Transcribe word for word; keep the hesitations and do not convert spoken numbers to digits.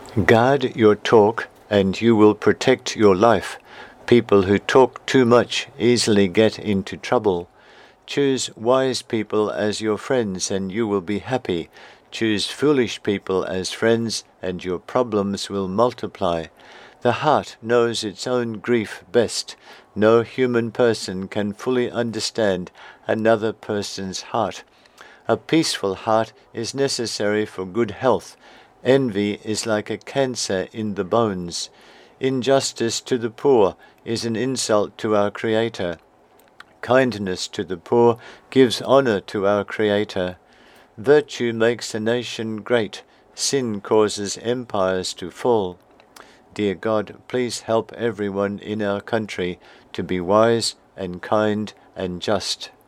Guard your talk, and you will protect your life. People who talk too much easily get into trouble. Choose wise people as your friends, and you will be happy. Choose foolish people as friends, and your problems will multiply. The heart knows its own grief best. No human person can fully understand another person's heart. A peaceful heart is necessary for good health. Envy is like a cancer in the bones. Injustice to the poor is an insult to our Creator. Kindness to the poor gives honor to our Creator. Virtue makes a nation great. Sin causes empires to fall. Dear God, please help everyone in our country to be wise and kind and just.